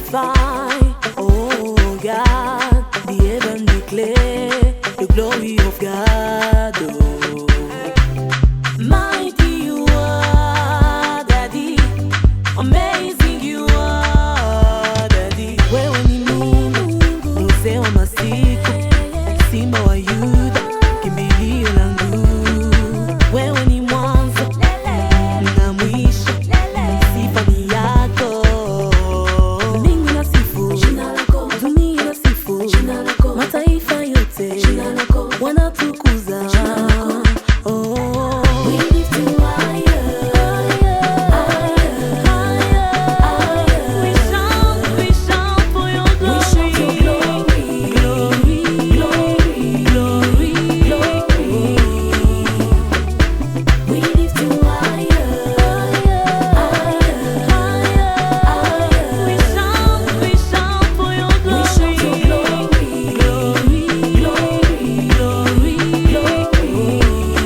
magnify, oh God, the heaven declare the glory of God. Oh, mighty you are, Daddy, amazing you are, Daddy. Wewe ni Mungu, mzee wa masiku, simba wa Yuda, kimbilio langu. Wewe ni mwanzo na mwisho, sifa ni yako. Mbingu inasifu jina lako, dunia inasifu jina lako, mataifa yote jina lako wanatukuza jina lako. Oh, we lift you higher, higher, higher. We shout for your glory, glory, glory, glory, glory. We lift you higher, higher, higher. We shout for your glory, glory, glory, glory.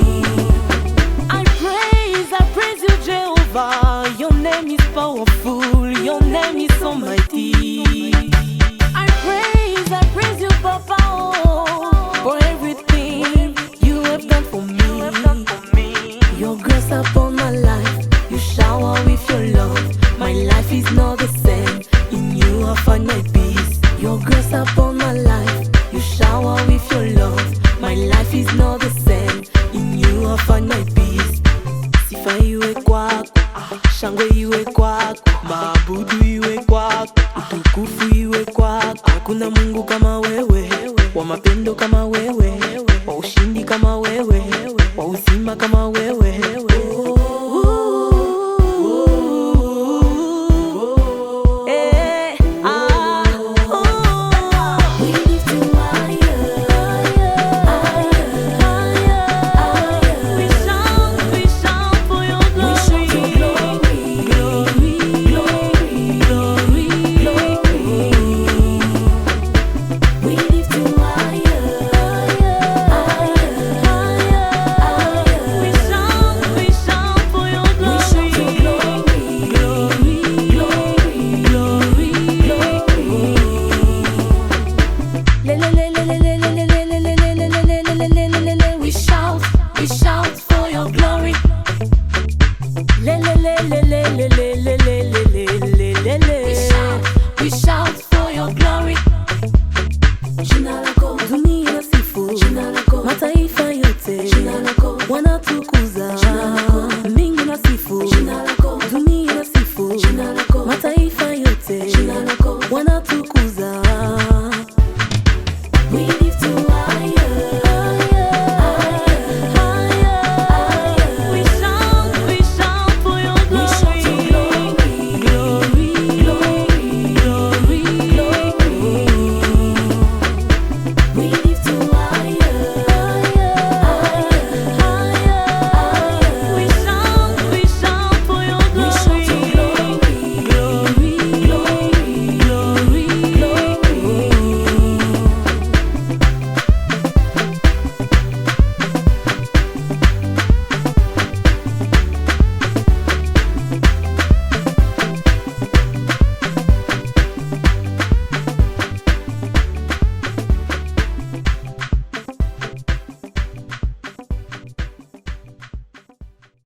I praise you, Jehovah. Your name is powerful, your name is so mighty. I praise you, Papa, oh, for everything you have done for me. Your grace upon my life, you shower with your love. My life is not the same, in you I find my peace. Your grace upon my life, you shower with your love. My life is not the same, in you I find my peace. Sifa iwe kwako, shangwe iwe kwako, maabudu iwe kwako, utukufu iwe kwako. Hakuna Mungu kama wewe, wa mapendo kama wewe.